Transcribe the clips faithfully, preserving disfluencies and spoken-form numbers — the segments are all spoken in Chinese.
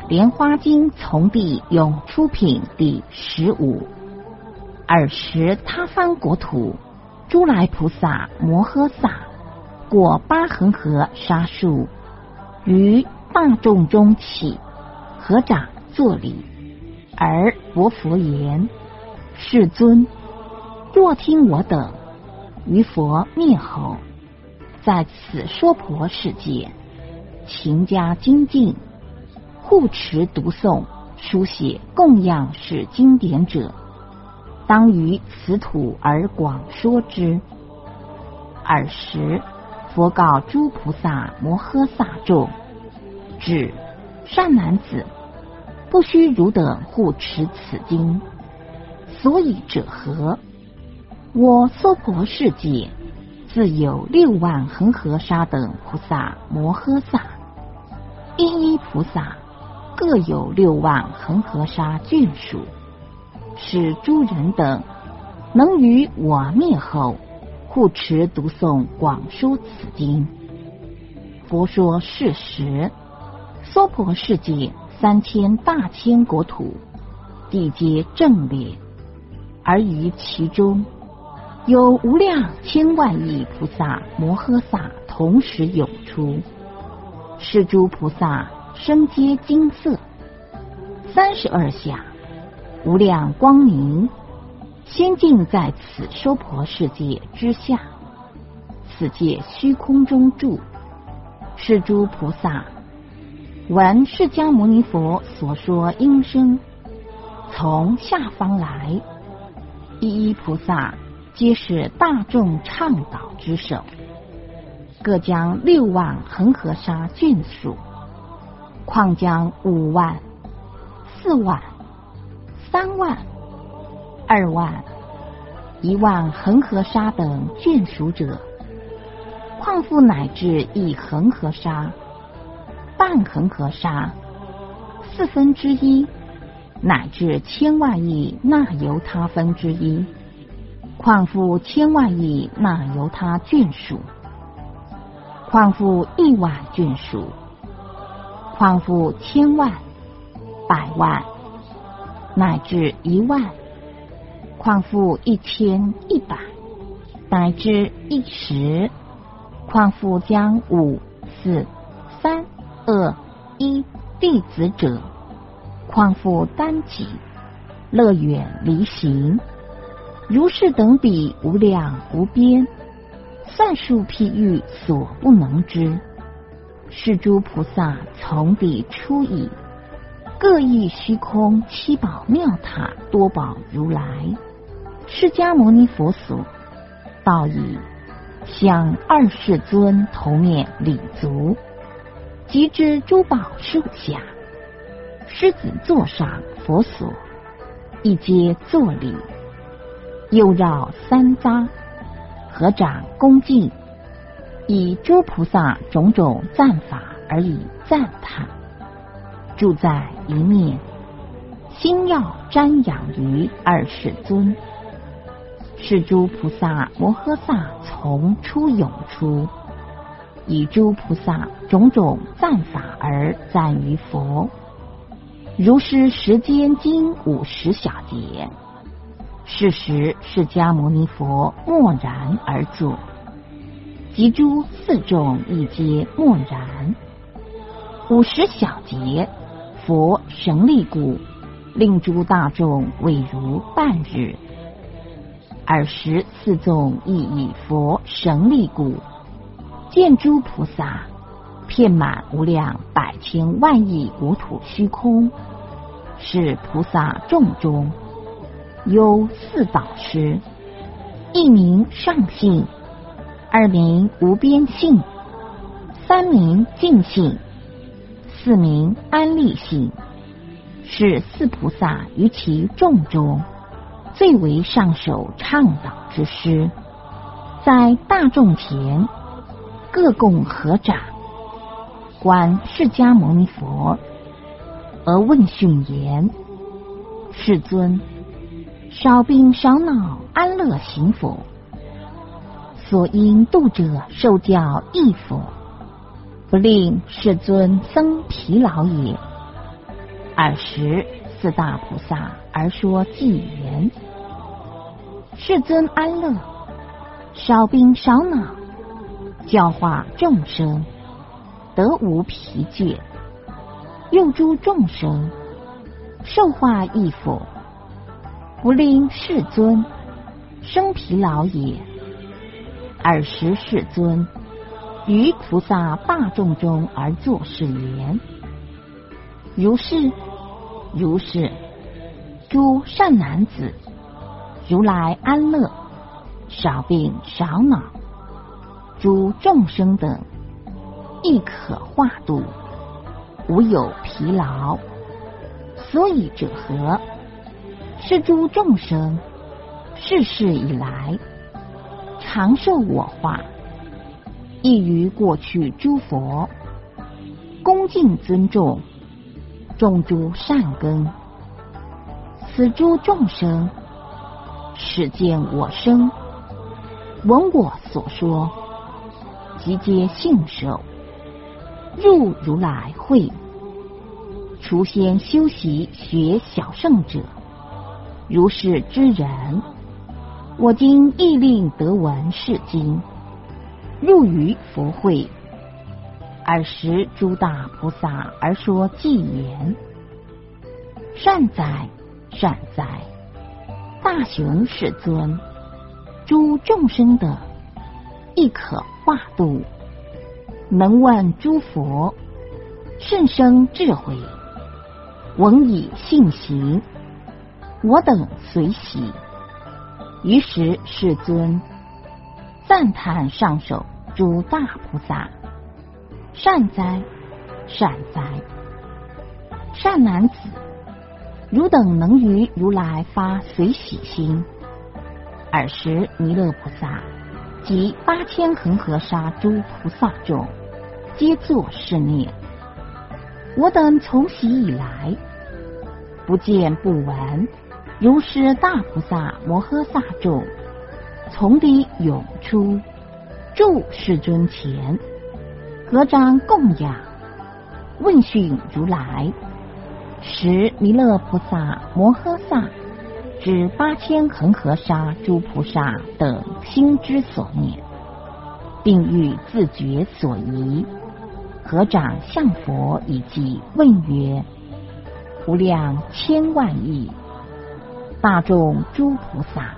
莲花经从地涌出品第十五。尔时他方国土，诸来菩萨摩诃萨过八恒河沙数，于大众中起，合掌作礼，而薄佛言：世尊，若听我等于佛灭后，在此娑婆世界，勤加精进，护持读诵、书写供养是经典者，当于此土而广说之。尔时佛告诸菩萨摩诃萨众：指善男子，不须汝等护持此经，所以者何？我娑婆世界自有六万恒河沙等菩萨摩诃萨，一一菩萨各有六万恒河沙眷属，使诸人等能于我灭后护持读诵广说此经。佛说是时，娑婆世界三千大千国土，地皆正列，而于其中有无量千万亿菩萨摩诃萨同时涌出，是诸菩萨身皆金色，三十二相无量光明，仙境在此娑婆世界之下，此界虚空中住。是诸菩萨闻释迦牟尼佛所说音声，从下方来，一一菩萨皆是大众倡导之首，各将六万恒河沙眷属，况将五万、四万、三万、二万、一万恒河沙等眷属者，况复乃至一恒河沙、半恒河沙、四分之一，乃至千万亿那由他分之一，况复千万亿那由他眷属，况复亿万眷属，况复千万、百万，乃至一万，况复一千、一百，乃至一十，况复将五、四、三、二、一弟子者，况复单己，乐远离行，如是等比无量无边，算数譬喻所不能知。是诸菩萨从地出矣，各异虚空七宝妙塔多宝如来，释迦牟尼佛所，道已向二世尊头面礼足，即知诸宝树下，狮子座上佛所，一皆作礼，又绕三匝，合掌恭敬，以诸菩萨种种赞法而以赞叹，住在一面，心要瞻仰于二世尊。是诸菩萨摩诃萨从出涌出，以诸菩萨种种赞法而赞于佛。如是时间经五十小节，是时释迦牟尼佛默然而坐，及诸四众亦皆默然。五十小节，佛神力故，令诸大众未如半日。尔时四众亦以佛神力故，见诸菩萨遍满无量百千万亿国土虚空，是菩萨众中有四导师，一名上性，二名无边性，三名净性，四名安立性。是四菩萨于其众中最为上首倡导之师，在大众前各共合掌，观释迦牟尼佛，而问讯言：世尊，少病少恼安乐行否？所应度者受教亦否？不令世尊僧疲劳也。 尔时四大菩萨而说偈言：世尊安乐，少病少恼，教化众生，得无疲倦。又诸众生受化亦否，不令世尊生疲劳也。尔时世尊于菩萨大众中而作是言：如是如是，诸善男子，如来安乐，少病少恼，诸众生等亦可化度，无有疲劳。所以者何？是诸众生世世以来常受我化，亦于过去诸佛恭敬尊重，种诸善根。此诸众生始见我生，闻我所说，即皆信受，入如来会。除先修习学小乘者，如是之人，我今亦令得闻是经，入于佛会。尔时诸大菩萨而说偈言：善哉善哉，大雄世尊，诸众生的亦可化度，能问诸佛，甚生智慧，闻以信行，我等随喜。于是世尊赞叹上首诸大菩萨：善哉善哉，善男子，汝等能于如来发随喜心。尔时弥勒菩萨及八千恒河沙诸菩萨众皆作是念：我等从昔以来，不见不闻，如是大菩萨摩诃萨众从地涌出，住世尊前，合掌供养，问讯如来。时弥勒菩萨摩诃萨知八千恒河沙诸菩萨等心之所念，并欲自觉所疑，合掌向佛以偈问曰：无量千万亿大众诸菩萨，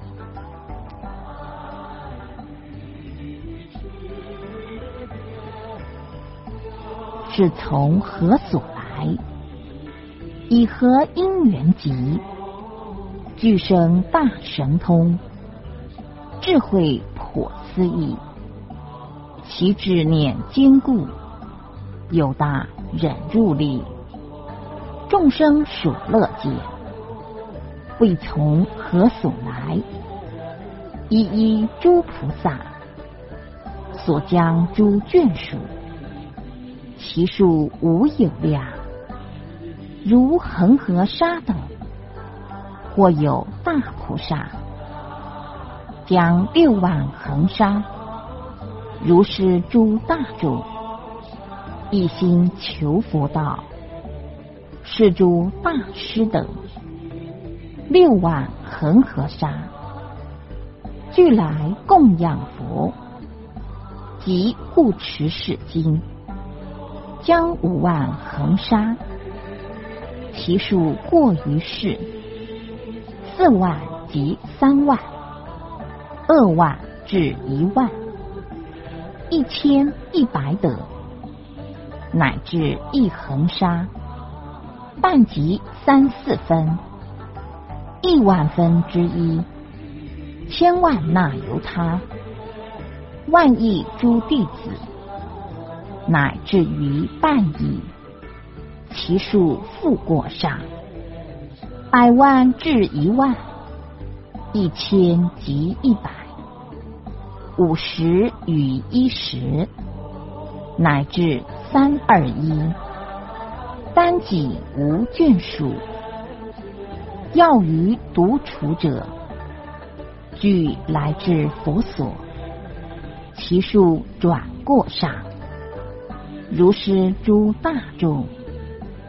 是从何所来？以何因缘集？具生大神通，智慧颇思议，其智念坚固，有大忍辱力。众生所乐见，未从何所来？一一诸菩萨所将诸眷属，其数无有量，如恒河沙等。或有大菩萨将六万恒沙，如是诸大众一心求佛道，是诸大师等六万恒河沙俱来供养佛，即护持是经，将五万恒沙，其数过于世，四万及三万，二万至一万，一千一百等，乃至一恒沙，半及三四分，一万分之一，千万那由他，万亿诸弟子，乃至于半亿，其数复过上，百万至一万，一千及一百，五十与一十，乃至三二一，单己无眷属。要于独处者，俱来至佛所，其数转过上。如是诸大众，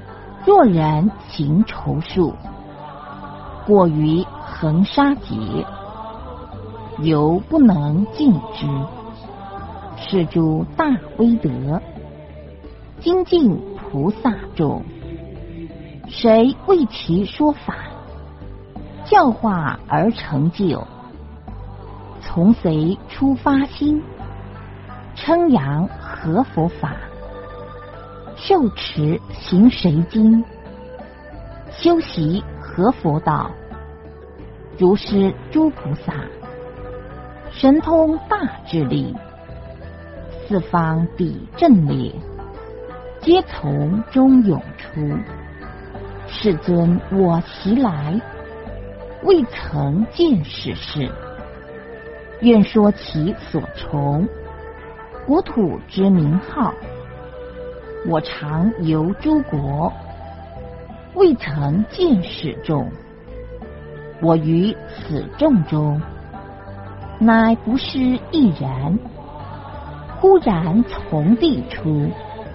若人行筹数，过于恒沙劫，犹不能尽之。是诸大威德，精进菩萨众，谁为其说法，教化而成就？从谁出发心，称扬何佛法？受持行谁经？修习何佛道？如是诸菩萨，神通大智力，四方抵阵列，皆从中涌出。世尊，我习来，未曾见是事，愿说其所从国土之名号。我常游诸国，未曾见是众。我于此众中，乃不是一人，忽然从地出。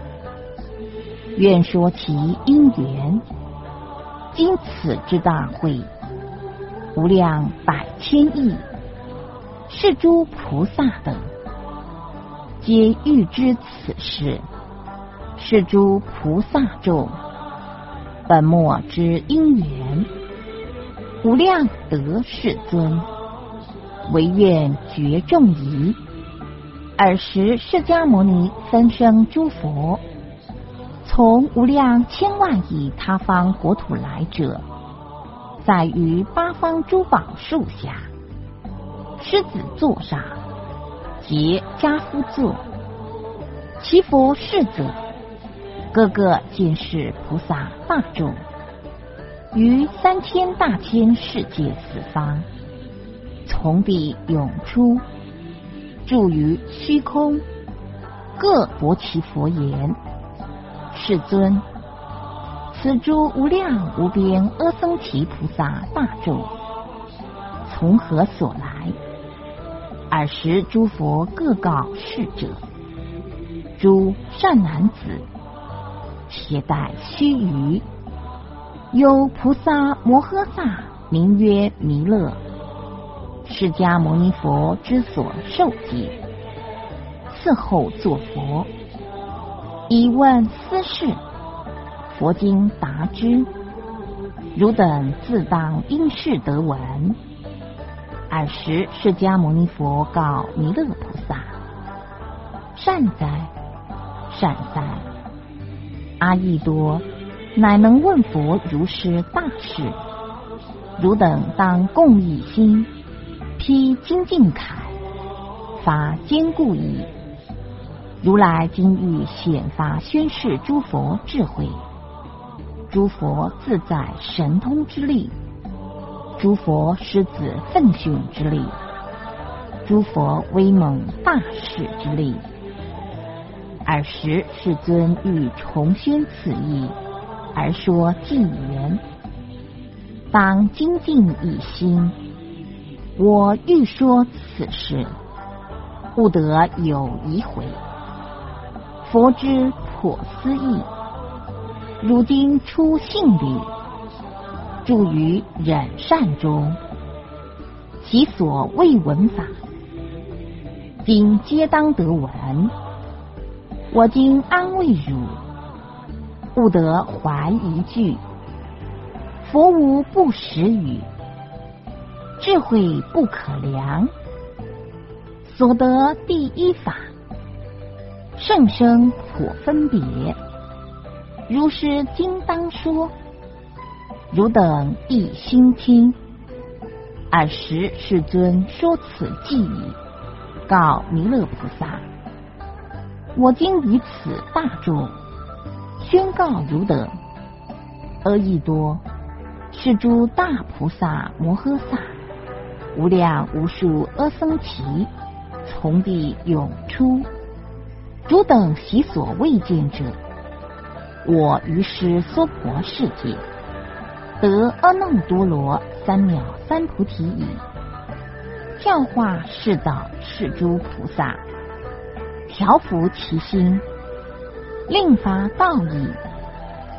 愿说其因缘。今此之大会，无量百千亿，是诸菩萨等，皆欲知此事。是诸菩萨众，本末之因缘，无量得世尊，唯愿觉众疑。尔时释迦牟尼分生诸佛，从无量千万亿他方国土来者，在于八方诸宝树下，狮子座上，皆跏趺坐。其佛世者，个个见是菩萨大众，于三千大千世界四方，从地涌出，住于虚空，各博其佛言：世尊，此诸无量无边阿僧祇菩萨大众，从何所来？尔时诸佛各告世者：诸善男子，且待须臾，有菩萨摩诃萨名曰弥勒，释迦牟尼佛之所受记，嗣后作佛。以问斯事，佛经答之：汝等自当因事得闻。尔时释迦牟尼佛告弥勒菩萨：善哉，善哉！阿逸多乃能问佛如是大事，汝等当共一心，披精进铠，发坚固矣。如来今欲显发宣示诸佛智慧，诸佛自在神通之力，诸佛狮子奋迅之力，诸佛威猛大士之力。尔时世尊欲重宣此义，而说偈言：当精进一心，我欲说此事，不得有疑悔。佛之颇思议，汝今出信旅，住于忍善中，其所未闻法，今皆当得闻。我今安慰汝，不得怀一句。佛无不实语，智慧不可量。所得第一法，甚深颇分别。如是今当说，汝等一心听。尔时世尊说此偈语，告弥勒菩萨：我今于此大众宣告汝等：阿逸多，是诸大菩萨摩诃萨，无量无数阿僧祇，从地涌出。汝等习所未见者，我于是娑婆世界，得阿耨多罗三藐三菩提已，教化世道是诸菩萨，调伏其心，令发道义。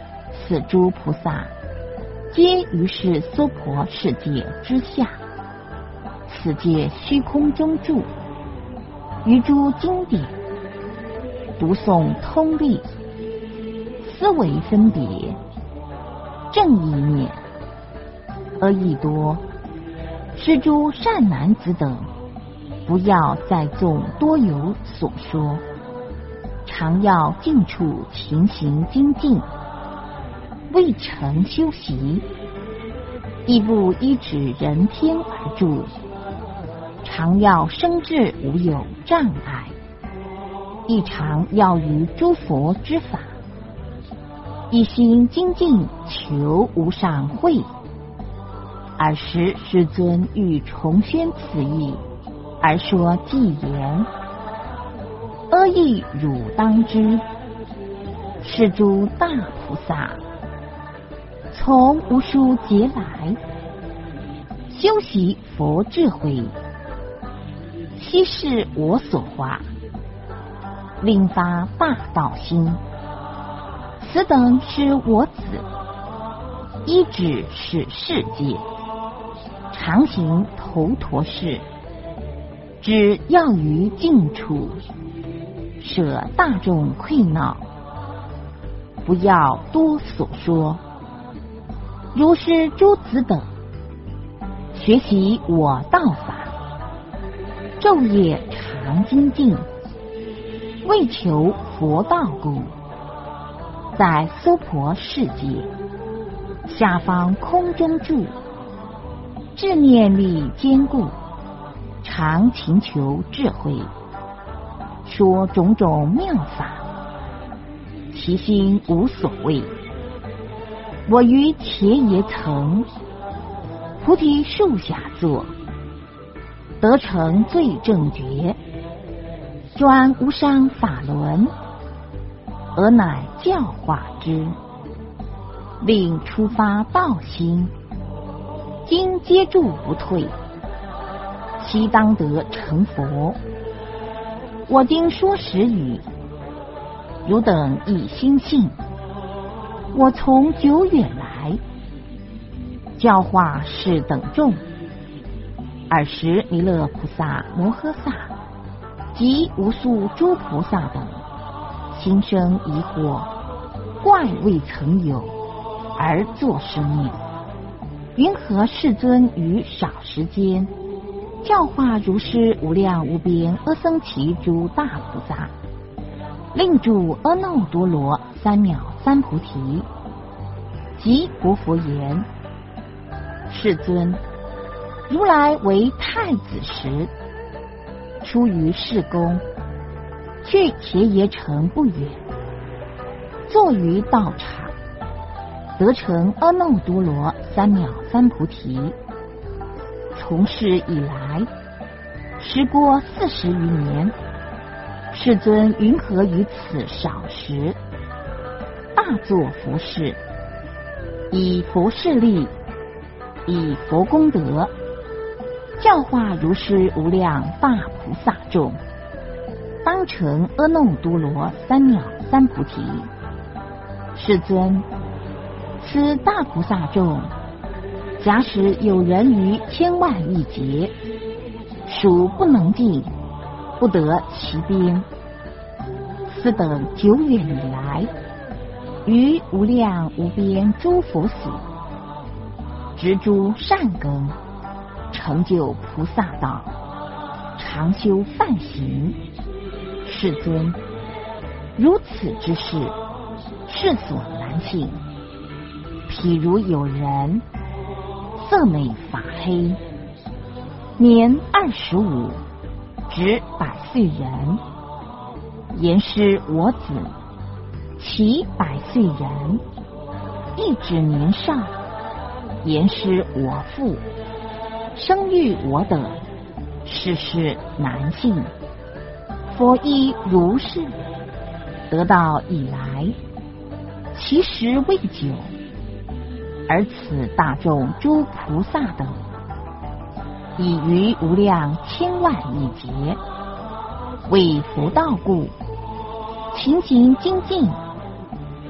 此诸菩萨皆于是娑婆世界之下，此界虚空中住，于诸经典读诵通历，思维分别，正意念，而益多。是诸善男子等，不要再纵多有所说，常要静处勤行精进，未成修习，亦不依止人天而住，常要生智无有障碍，亦常要于诸佛之法，一心精进求无上慧。尔时世尊欲重宣此意，而说偈言：阿逸汝当知，是诸大菩萨从无数劫来，修习佛智慧，悉是我所化，令发大道心。此等是我子，依止是世界，常行头陀事，只要于静处，舍大众溃闹，不要多所说。如是诸子等，学习我道法，昼夜常精进，为求佛道故，在娑婆世界下方空中住，智念力坚固，常勤求智慧，说种种妙法，其心无所谓。我于伽耶层菩提树下坐，得成最正觉，转无上法轮，而乃教化之，令出发道心，今接住不退，悉当得成佛。我今说实语，汝等亦心信。我从久远来，教化是等众。尔时弥勒菩萨摩诃萨及无数诸菩萨等，心生疑惑，怪未曾有，而作生念：云何世尊于少时间，教化如是无量无边阿僧祇诸大菩萨，令住阿耨多罗三藐三菩提。即国佛言：世尊，如来为太子时，出于世宫，去伽耶城不远，坐于道场，得成阿耨多罗三藐三菩提。从世以来，时过四十余年，世尊云何于此少时，大作佛事，以佛势力，以佛功德，教化如是无量大菩萨众，当成阿耨多罗三藐三菩提。世尊，此大菩萨众，假使有人于千万亿劫，属不能尽，不得其边。斯等久远以来，于无量无边诸佛所，植诸善根，成就菩萨道，常修梵行。世尊，如此之事，世所难信。譬如有人色美发黑，年二十五，值百岁人，言师我子，其百岁人，亦指年少，言师我父，生育我等，世事难信。佛亦如是，得道以来，其时未久，而此大众诸菩萨等，已于无量千万亿劫，为佛道故，勤行精进，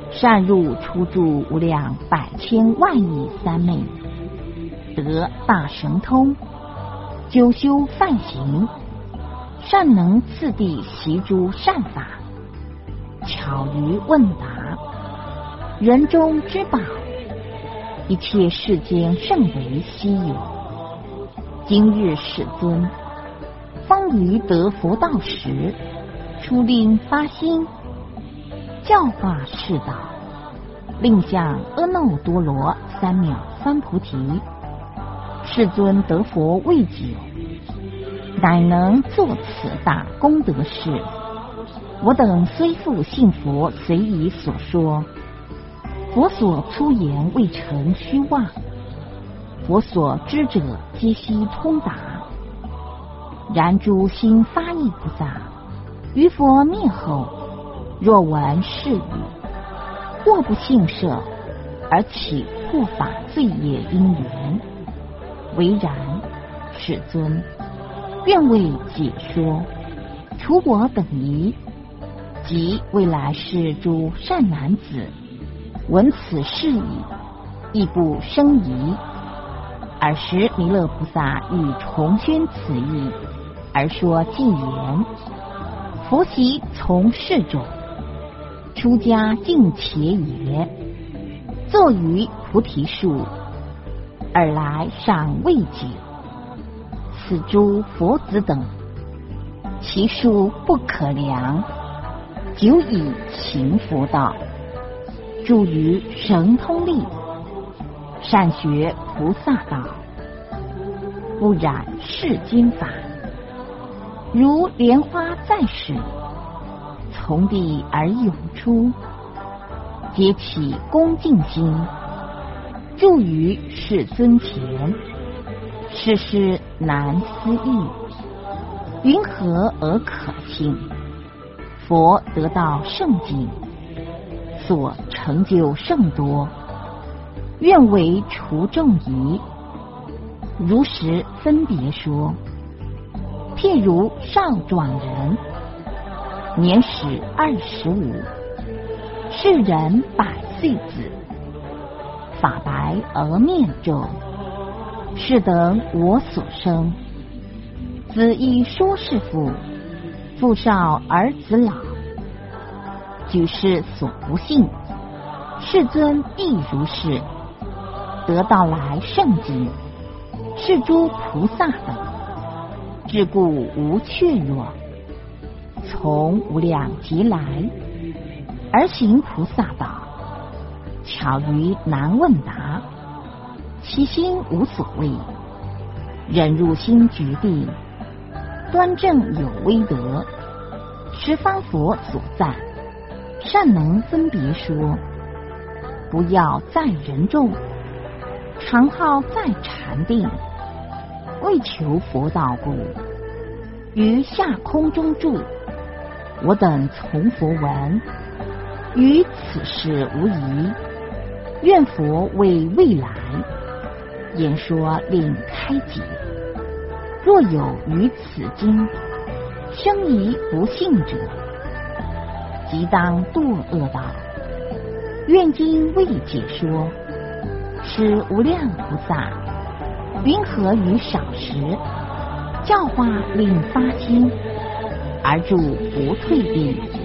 善入出住无量百千万亿三昧，得大神通，久修梵行，善能次第习诸善法，巧于问答，人中之宝，一切世间甚为稀有。今日世尊方于得佛道时，初令发心，教化世道，令向阿耨多罗三藐三菩提。世尊得佛未久，乃能作此大功德事。我等虽复信佛随以所说，佛所出言未成虚妄，佛所知者皆悉通达。然诸心发意菩萨于佛灭后，若闻是语，或不信舍，而起护法罪业因缘。唯然，世尊，愿为解说，除我等疑。即未来世诸善男子闻此事已，亦不生疑。尔时弥勒菩萨欲重宣此意，而说偈言：佛习从事种，出家尽且也。坐于菩提树，尔来尚未久。此诸佛子等，其数不可量，久以行佛道，住于神通力，善学菩萨道，不染世间法。如莲花在水，从地而涌出，皆起恭敬心，住于世尊前。世事难思议，云何而可信？佛得道甚境，所成就甚多，愿为除众疑。如实分别说，譬如少壮人，年始二十五，是人百岁子，发白而面皱，是等我所生。子亦说是父，父少而子老，举世所不信。世尊亦如是，得道来甚境，是诸菩萨等，至故无怯弱，从无量劫来，而行菩萨道，巧于难问答，其心无所谓，忍入心决定，端正有威德，十方佛所赞，善能分别说。不要在人众，常好在禅定，为求佛道故，于下空中住。我等从佛闻，于此事无疑，愿佛为未来言说令开解。若有于此经生疑不信者，即当堕恶道。愿今为解说，是无量菩萨云何于少时，教化令发心，而助不退避。